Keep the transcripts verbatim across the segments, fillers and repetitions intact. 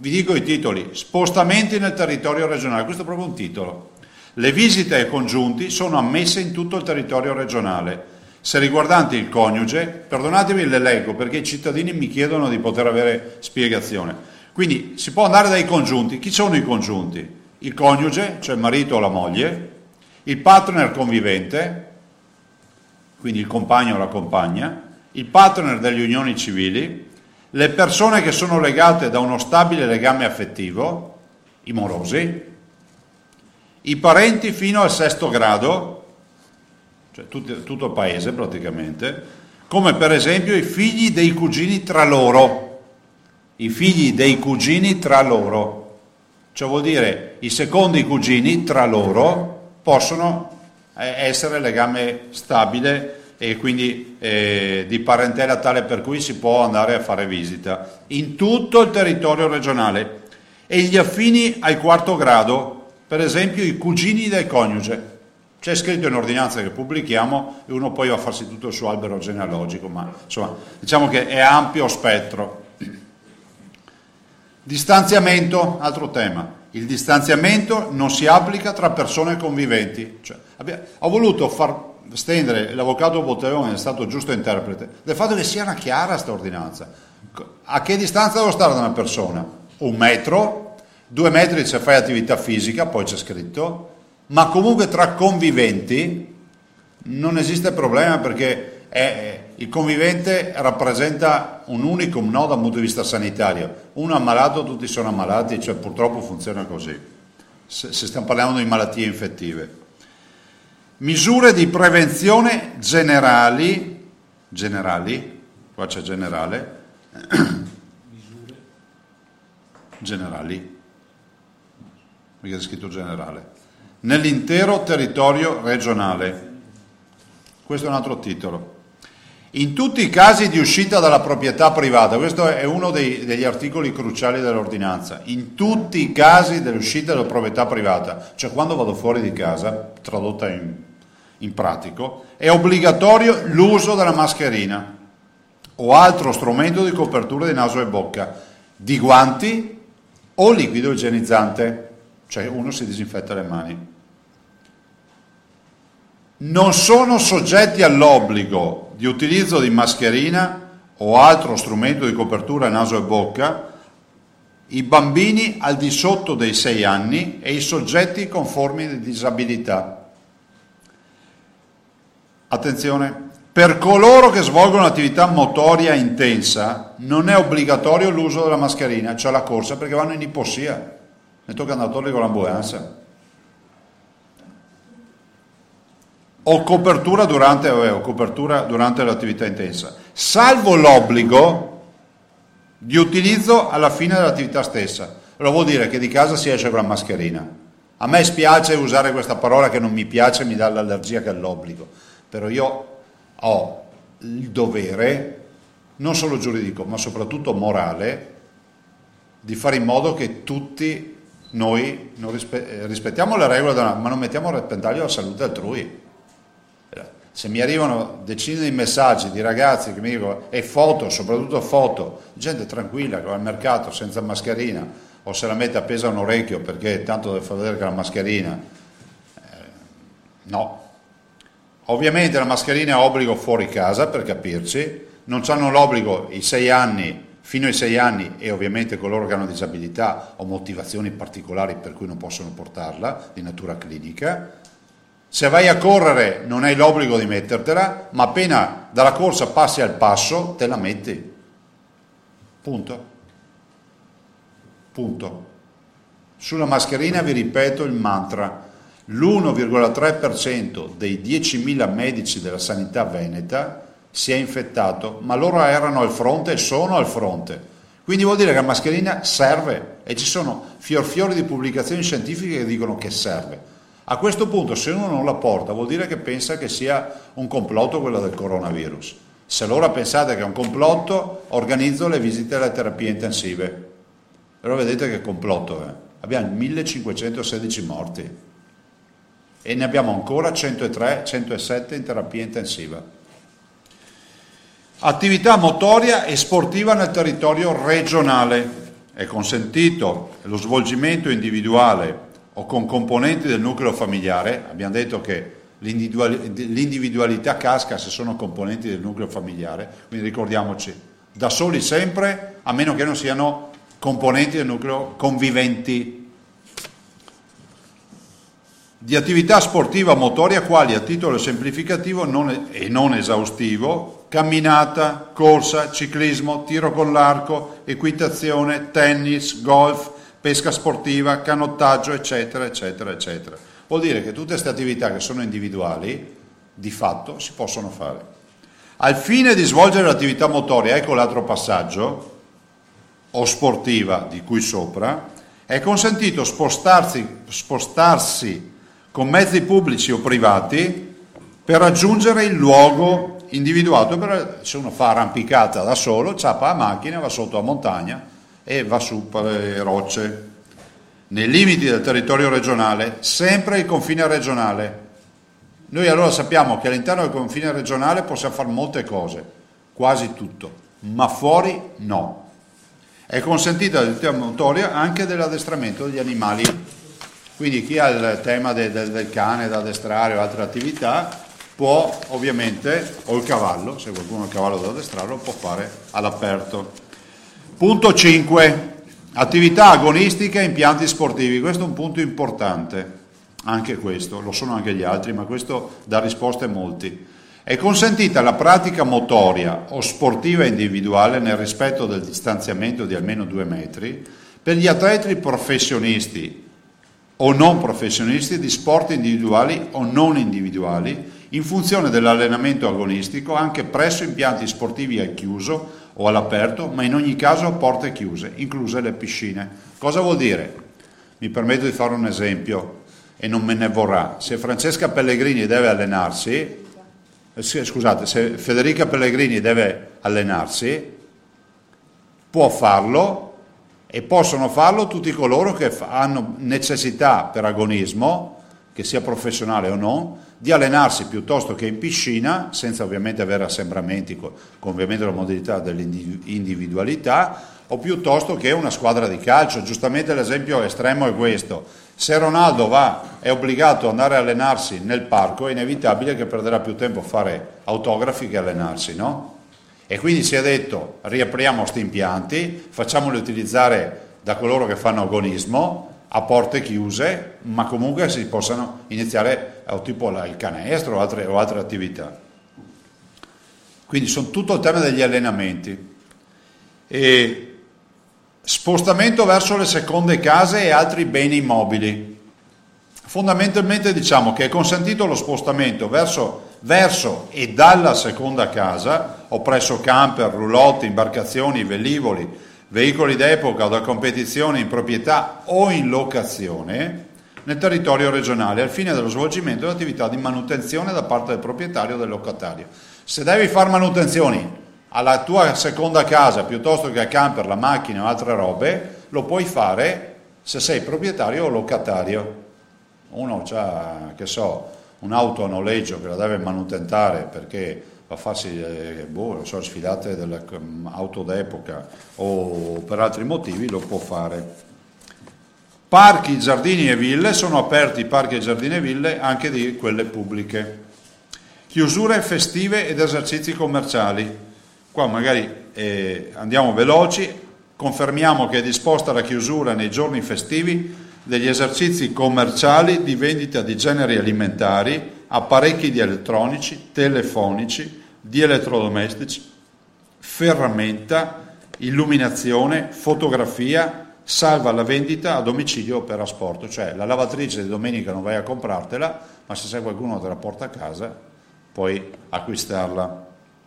vi dico i titoli: spostamenti nel territorio regionale, questo è proprio un titolo. Le visite ai congiunti sono ammesse in tutto il territorio regionale. Se riguardanti il coniuge, perdonatemi le leggo perché i cittadini mi chiedono di poter avere spiegazione. Quindi si può andare dai congiunti. Chi sono i congiunti? Il coniuge, cioè il marito o la moglie, il partner convivente, quindi il compagno o la compagna, il partner delle unioni civili, le persone che sono legate da uno stabile legame affettivo, i morosi, i parenti fino al sesto grado, cioè tutto, tutto il paese praticamente, come per esempio i figli dei cugini tra loro, i figli dei cugini tra loro, cioè vuol dire i secondi cugini tra loro possono essere legame stabile e quindi eh, di parentela tale per cui si può andare a fare visita in tutto il territorio regionale, e gli affini al quarto grado, per esempio i cugini del coniuge. C'è scritto in ordinanza che pubblichiamo e uno poi va a farsi tutto il suo albero genealogico, ma insomma diciamo che è ampio spettro. Distanziamento, altro tema. Il distanziamento non si applica tra persone conviventi. Cioè, abbia, ho voluto far stendere, l'avvocato Botterone è stato giusto interprete, del fatto che sia una chiara questa ordinanza. A che distanza devo stare da una persona? Un metro, due metri se fai attività fisica, poi c'è scritto, ma comunque tra conviventi non esiste problema, perché è, il convivente rappresenta un unicum, no, dal punto di vista sanitario. Uno ammalato, tutti sono ammalati, cioè purtroppo funziona così, se, se stiamo parlando di malattie infettive. Misure di prevenzione generali, generali, qua c'è generale, misure generali, perché è scritto generale, nell'intero territorio regionale. Questo è un altro titolo. In tutti i casi di uscita dalla proprietà privata, questo è uno dei, degli articoli cruciali dell'ordinanza, in tutti i casi dell'uscita dalla proprietà privata, cioè quando vado fuori di casa, tradotta in, in pratico, è obbligatorio l'uso della mascherina o altro strumento di copertura di naso e bocca, di guanti o liquido igienizzante, cioè uno si disinfetta le mani. Non sono soggetti all'obbligo di utilizzo di mascherina o altro strumento di copertura naso e bocca i bambini al di sotto dei sei anni e i soggetti con forme di disabilità. Attenzione, per coloro che svolgono attività motoria intensa non è obbligatorio l'uso della mascherina, cioè la corsa, perché vanno in ipossia, ne tocca andare a togliere con l'ambulanza. O copertura durante, o copertura durante l'attività intensa, salvo l'obbligo di utilizzo alla fine dell'attività stessa. Allora vuol dire che di casa si esce con la mascherina. A me spiace usare questa parola che non mi piace, mi dà l'allergia, che è l'obbligo, però io ho il dovere, non solo giuridico, ma soprattutto morale, di fare in modo che tutti noi non rispe- rispettiamo le regole, ma non mettiamo a repentaglio la salute altrui. Se mi arrivano decine di messaggi di ragazzi che mi dicono, e foto, soprattutto foto, gente tranquilla che va al mercato senza mascherina o se la mette appesa a un orecchio perché tanto deve far vedere che la mascherina, eh, no. Ovviamente la mascherina è obbligo fuori casa, per capirci, non hanno l'obbligo i sei anni, fino ai sei anni, e ovviamente coloro che hanno disabilità o motivazioni particolari per cui non possono portarla, di natura clinica. Se vai a correre non hai l'obbligo di mettertela, ma appena dalla corsa passi al passo te la metti. Punto. Punto. Sulla mascherina vi ripeto il mantra: l'uno virgola tre per cento dei diecimila medici della sanità veneta si è infettato, ma loro erano al fronte e sono al fronte. Quindi vuol dire che la mascherina serve, e ci sono fior fiori di pubblicazioni scientifiche che dicono che serve. A questo punto, se uno non la porta, vuol dire che pensa che sia un complotto quello del coronavirus. Se allora pensate che è un complotto, organizzo le visite alle terapie intensive. Però vedete che complotto è. Abbiamo millecinquecentosedici morti e ne abbiamo ancora centotré centosette in terapia intensiva. Attività motoria e sportiva nel territorio regionale. è consentito lo svolgimento individuale o con componenti del nucleo familiare. Abbiamo detto che l'individualità casca se sono componenti del nucleo familiare, quindi ricordiamoci, da soli sempre, a meno che non siano componenti del nucleo conviventi. Di attività sportiva motoria quali, a titolo semplificativo non, e non esaustivo, camminata, corsa, ciclismo, tiro con l'arco, equitazione, tennis, golf, pesca sportiva, canottaggio, eccetera, eccetera, eccetera. Vuol dire che tutte queste attività che sono individuali, di fatto, si possono fare. Al fine di svolgere l'attività motoria, ecco l'altro passaggio, o sportiva di cui sopra, è consentito spostarsi, spostarsi con mezzi pubblici o privati per raggiungere il luogo individuato. Per, se uno fa arrampicata da solo, ciappa la macchina, va sotto la montagna e va su per le rocce. Nei limiti del territorio regionale, sempre il confine regionale. Noi allora sappiamo che all'interno del confine regionale possiamo fare molte cose, quasi tutto, ma fuori no. È consentita l'attività motoria anche dell'addestramento degli animali. Quindi chi ha il tema del, del, del cane da addestrare o altre attività può ovviamente, o il cavallo, se qualcuno ha il cavallo da addestrare, lo può fare all'aperto. Punto cinque. Attività agonistiche e impianti sportivi. Questo è un punto importante, anche questo, lo sono anche gli altri, ma questo dà risposte a molti. È consentita la pratica motoria o sportiva individuale nel rispetto del distanziamento di almeno due metri per gli atleti professionisti o non professionisti di sport individuali o non individuali in funzione dell'allenamento agonistico anche presso impianti sportivi al chiuso o all'aperto, ma in ogni caso a porte chiuse, incluse le piscine. Cosa vuol dire? Mi permetto di fare un esempio e non me ne vorrà. Se Francesca Pellegrini deve allenarsi, eh, scusate, se Federica Pellegrini deve allenarsi, può farlo. E possono farlo tutti coloro che hanno necessità per agonismo, che sia professionale o non, di allenarsi piuttosto che in piscina, senza ovviamente avere assembramenti, con, con ovviamente la modalità dell'individualità, o piuttosto che una squadra di calcio. Giustamente l'esempio estremo è questo. Se Ronaldo va, è obbligato ad andare a allenarsi nel parco, è inevitabile che perderà più tempo a fare autografi che allenarsi, no? E quindi si è detto, riapriamo questi impianti, facciamoli utilizzare da coloro che fanno agonismo a porte chiuse, ma comunque si possano iniziare o tipo il canestro o altre, o altre attività. Quindi sono tutto il tema degli allenamenti. E spostamento verso le seconde case e altri beni immobili. Fondamentalmente diciamo che è consentito lo spostamento verso, verso e dalla seconda casa o presso camper, roulotte, imbarcazioni, velivoli, veicoli d'epoca o da competizione in proprietà o in locazione nel territorio regionale al fine dello svolgimento dell'attività di manutenzione da parte del proprietario o del locatario. Se devi fare manutenzioni alla tua seconda casa piuttosto che al camper, la macchina o altre robe, lo puoi fare se sei proprietario o locatario. Uno ha, che so, un'auto a noleggio che la deve manutentare perché va a farsi eh, boh, so, sfilate dell'auto d'epoca o per altri motivi, lo può fare. Parchi, giardini e ville, sono aperti parchi, giardini e ville anche di quelle pubbliche. Chiusure festive ed esercizi commerciali. Qua magari eh, andiamo veloci, confermiamo che è disposta la chiusura nei giorni festivi degli esercizi commerciali di vendita di generi alimentari, apparecchi di elettronici, telefonici, di elettrodomestici, ferramenta, illuminazione, fotografia, salva la vendita a domicilio per asporto. Cioè la lavatrice di domenica non vai a comprartela, ma se c'è qualcuno che te la porta a casa puoi acquistarla.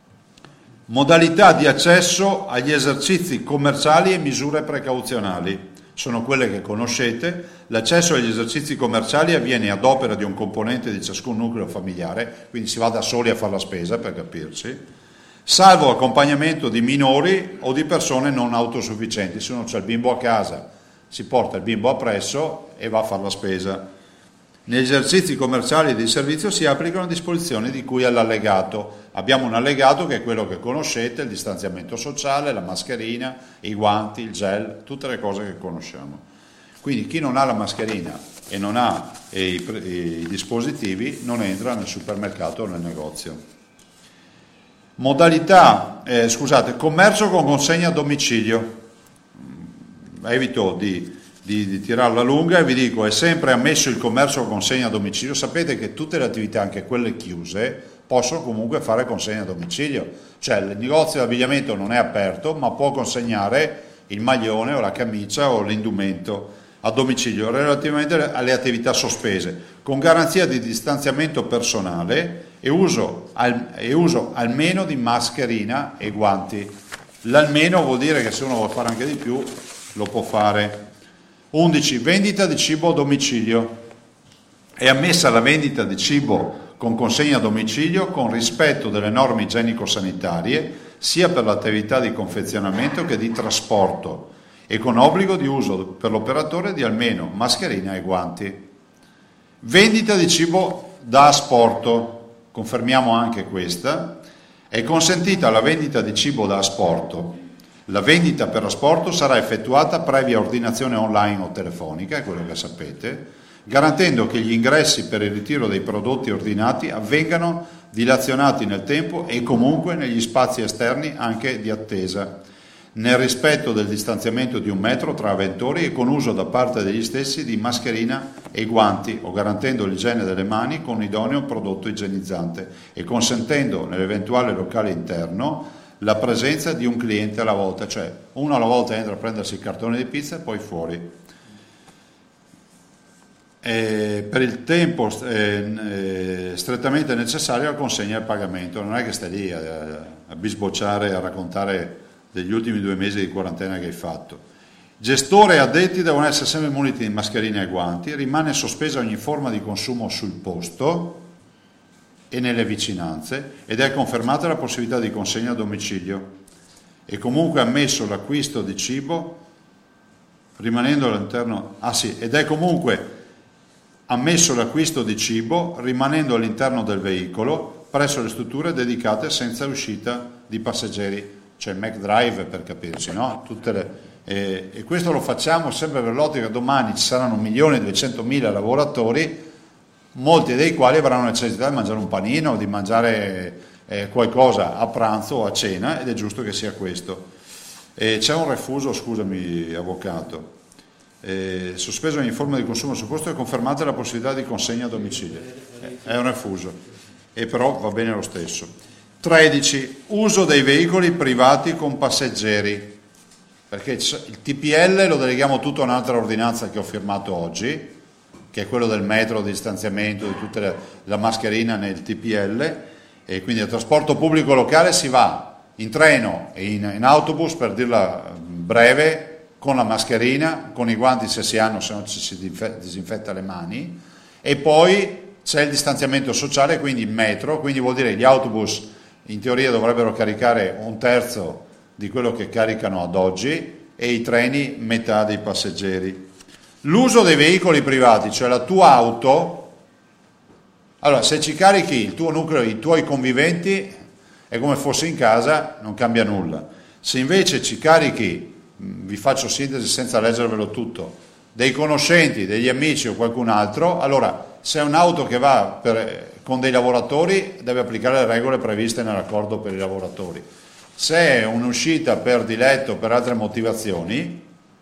Modalità di accesso agli esercizi commerciali e misure precauzionali. Sono quelle che conoscete. L'accesso agli esercizi commerciali avviene ad opera di un componente di ciascun nucleo familiare, quindi si va da soli a fare la spesa, per capirci, salvo accompagnamento di minori o di persone non autosufficienti. Se uno c'è il bimbo a casa, si porta il bimbo appresso e va a fare la spesa. Negli esercizi commerciali e di servizio si applicano disposizioni di cui all'allegato. Abbiamo un allegato che è quello che conoscete, il distanziamento sociale, la mascherina, i guanti, il gel, tutte le cose che conosciamo. Quindi chi non ha la mascherina e non ha i, i dispositivi non entra nel supermercato o nel negozio. Modalità, eh, scusate, commercio con consegna a domicilio. Evito di... Di, di tirarla lunga e vi dico, è sempre ammesso il commercio con consegna a domicilio. Sapete che tutte le attività, anche quelle chiuse, possono comunque fare consegna a domicilio, cioè il negozio di abbigliamento non è aperto ma può consegnare il maglione o la camicia o l'indumento a domicilio relativamente alle attività sospese, con garanzia di distanziamento personale e uso, al, e uso almeno di mascherina e guanti. L'almeno vuol dire che se uno vuole fare anche di più lo può fare. undici. Vendita di cibo a domicilio. È ammessa la vendita di cibo con consegna a domicilio con rispetto delle norme igienico-sanitarie sia per l'attività di confezionamento che di trasporto e con obbligo di uso per l'operatore di almeno mascherina e guanti. Vendita di cibo da asporto. Confermiamo anche questa. È consentita la vendita di cibo da asporto. La vendita per asporto sarà effettuata previa ordinazione online o telefonica, è quello che sapete, garantendo che gli ingressi per il ritiro dei prodotti ordinati avvengano dilazionati nel tempo e comunque negli spazi esterni anche di attesa, nel rispetto del distanziamento di un metro tra avventori e con uso da parte degli stessi di mascherina e guanti o garantendo l'igiene delle mani con idoneo prodotto igienizzante e consentendo nell'eventuale locale interno la presenza di un cliente alla volta, cioè uno alla volta entra a prendersi il cartone di pizza e poi fuori. E per il tempo eh, strettamente necessario la consegna e il pagamento, non è che stai lì a, a bisbocciare, a raccontare degli ultimi due mesi di quarantena che hai fatto. Gestore e addetti devono essere sempre muniti di mascherine e guanti, rimane sospesa ogni forma di consumo sul posto e nelle vicinanze ed è confermata la possibilità di consegna a domicilio e comunque ammesso l'acquisto di cibo rimanendo all'interno ah sì ed è comunque ammesso l'acquisto di cibo rimanendo all'interno del veicolo presso le strutture dedicate senza uscita di passeggeri, cioè il McDrive per capirci, no? Tutte le, eh, e questo lo facciamo sempre per l'ottica che domani ci saranno un milione e duecentomila lavoratori, molti dei quali avranno necessità di mangiare un panino, di mangiare eh, qualcosa a pranzo o a cena, ed è giusto che sia questo. E c'è un refuso, scusami avvocato, eh, sospeso ogni forma di consumo sul posto e confermata la possibilità di consegna a domicilio. Eh, è un refuso, e però va bene lo stesso. tredici. Uso dei veicoli privati con passeggeri, perché il T P L lo deleghiamo tutto a un'altra ordinanza che ho firmato oggi, che è quello del metro, di distanziamento, di tutta la, la mascherina nel T P L, e quindi al trasporto pubblico locale si va in treno e in, in autobus, per dirla breve, con la mascherina, con i guanti se si hanno, se no ci si disinfetta le mani, e poi c'è il distanziamento sociale, quindi il metro, quindi vuol dire gli autobus in teoria dovrebbero caricare un terzo di quello che caricano ad oggi e i treni metà dei passeggeri. L'uso dei veicoli privati, cioè la tua auto, allora se ci carichi il tuo nucleo, i tuoi conviventi, è come fossi in casa, non cambia nulla. Se invece ci carichi, vi faccio sintesi senza leggervelo tutto, dei conoscenti, degli amici o qualcun altro, allora se è un'auto che va per, con dei lavoratori deve applicare le regole previste nell'accordo per i lavoratori. Se è un'uscita per diletto o per altre motivazioni,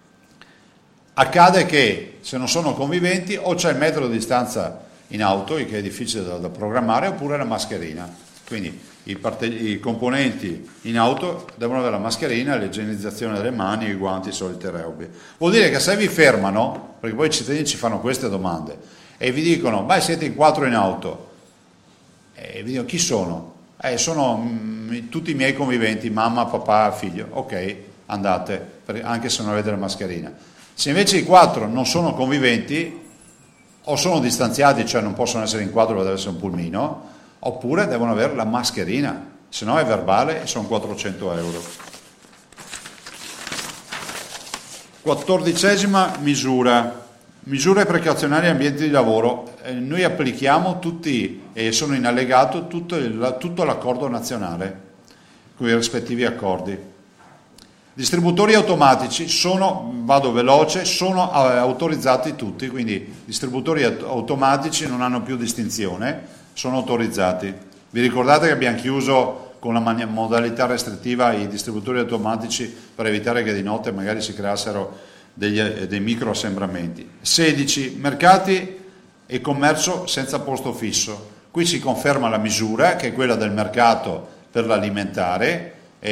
accade che se non sono conviventi o c'è il metro di distanza in auto, che è difficile da, da programmare, oppure la mascherina. Quindi i, parte, i componenti in auto devono avere la mascherina, l'igienizzazione delle mani, i guanti, solite robe. Vuol dire che se vi fermano, perché poi i cittadini ci fanno queste domande, e vi dicono, beh siete in quattro in auto, e vi dicono chi sono? Eh, sono mh, tutti i miei conviventi, mamma, papà, figlio. Ok, andate, per, anche se non avete la mascherina. Se invece i quattro non sono conviventi o sono distanziati, cioè non possono essere in quattro, deve essere un pulmino, oppure devono avere la mascherina, se no è verbale e sono quattrocento euro. Quattordicesima misura, Misure precauzionali e ambienti di lavoro. Eh, noi applichiamo tutti, e sono in allegato, tutto, il, tutto l'accordo nazionale, con i rispettivi accordi. Distributori automatici sono, vado veloce, sono autorizzati tutti, quindi distributori automatici non hanno più distinzione, sono autorizzati. Vi ricordate che abbiamo chiuso con la modalità restrittiva i distributori automatici per evitare che di notte magari si creassero degli, dei microassembramenti. sedici mercati e commercio senza posto fisso. Qui si conferma la misura, che è quella del mercato per l'alimentare,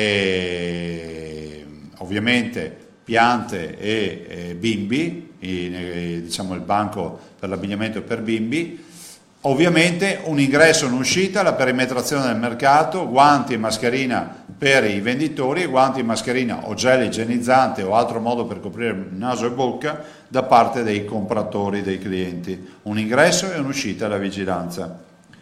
e ovviamente piante e, e bimbi, e, diciamo il banco per l'abbigliamento per bimbi. Ovviamente un ingresso e un'uscita, la perimetrazione del mercato, guanti e mascherina per i venditori, guanti e mascherina o gel igienizzante o altro modo per coprire naso e bocca da parte dei compratori, dei clienti. Un ingresso e un'uscita alla vigilanza.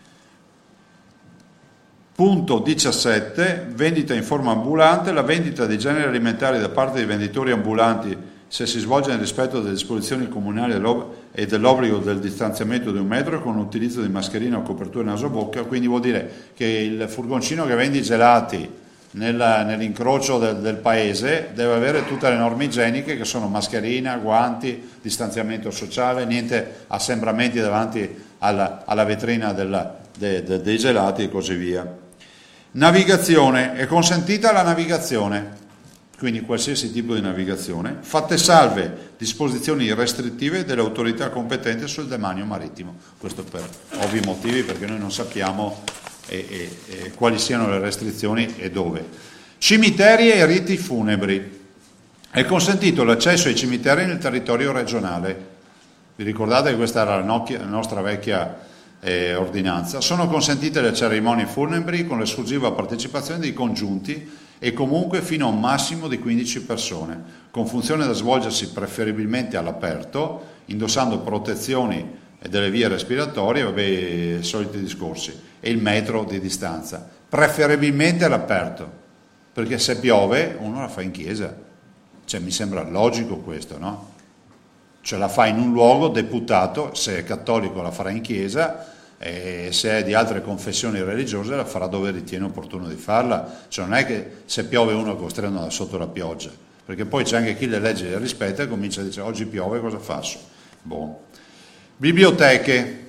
Punto diciassette, vendita in forma ambulante. La vendita di generi alimentari da parte dei venditori ambulanti, se si svolge nel rispetto delle disposizioni comunali e dell'obbligo del distanziamento di un metro con l'utilizzo di mascherina o copertura naso-bocca, quindi vuol dire che il furgoncino che vende i gelati nel, nell'incrocio del, del paese deve avere tutte le norme igieniche, che sono mascherina, guanti, distanziamento sociale, niente assembramenti davanti alla, alla vetrina della, de, de, dei gelati e così via. Navigazione, è consentita la navigazione, quindi qualsiasi tipo di navigazione, fatte salve disposizioni restrittive delle autorità competenti sul demanio marittimo. Questo per ovvi motivi, perché noi non sappiamo e, e, e quali siano le restrizioni e dove. Cimiteri e riti funebri. È consentito l'accesso ai cimiteri nel territorio regionale. Vi ricordate che questa era la, nocchia, la nostra vecchia eh, ordinanza? Sono consentite le cerimonie funebri con l'esclusiva partecipazione dei congiunti e comunque fino a un massimo di quindici persone, con funzione da svolgersi preferibilmente all'aperto, indossando protezioni delle vie respiratorie, vabbè, i soliti discorsi, e il metro di distanza, preferibilmente all'aperto, perché se piove uno la fa in chiesa, cioè mi sembra logico questo, no? Cioè la fa in un luogo deputato, se è cattolico la farà in chiesa, e se è di altre confessioni religiose la farà dove ritiene opportuno di farla, cioè non è che se piove uno è costretto da sotto la pioggia, perché poi c'è anche chi le leggi le rispetta e comincia a dire oggi piove, cosa faccio? Boh. Biblioteche.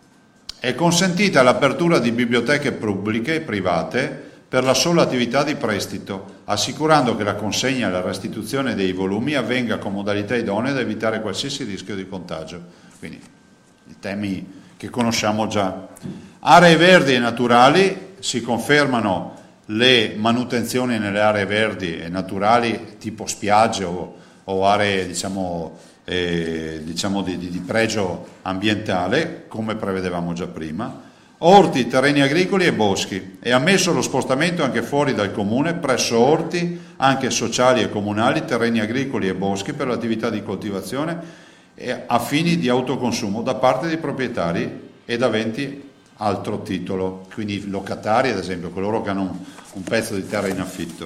È consentita l'apertura di biblioteche pubbliche e private per la sola attività di prestito, assicurando che la consegna e la restituzione dei volumi avvenga con modalità idonee da evitare qualsiasi rischio di contagio. Quindi i temi che conosciamo già. Aree verdi e naturali, si confermano le manutenzioni nelle aree verdi e naturali tipo spiagge o, o aree diciamo, eh, diciamo di, di, di pregio ambientale, come prevedevamo già prima. Orti, terreni agricoli e boschi. È ammesso lo spostamento anche fuori dal comune, presso orti, anche sociali e comunali, terreni agricoli e boschi per l'attività di coltivazione a fini di autoconsumo da parte dei proprietari ed aventi altro titolo, quindi locatari ad esempio, coloro che hanno un, un pezzo di terra in affitto.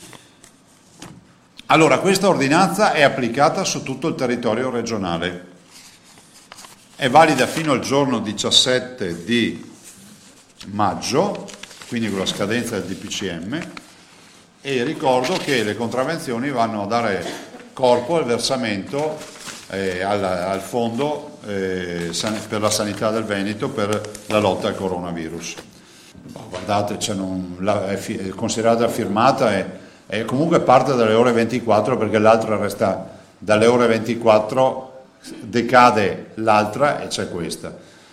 Allora, questa ordinanza è applicata su tutto il territorio regionale, è valida fino al giorno diciassette di maggio, quindi con la scadenza del D P C M, e ricordo che le contravvenzioni vanno a dare corpo al versamento Eh, al, al fondo eh, san, per la sanità del Veneto per la lotta al coronavirus. Guardate, cioè non, la, è, fi, è considerata firmata e è, è comunque parte dalle ore ventiquattro, perché l'altra resta dalle ore ventiquattro, decade l'altra e c'è questa.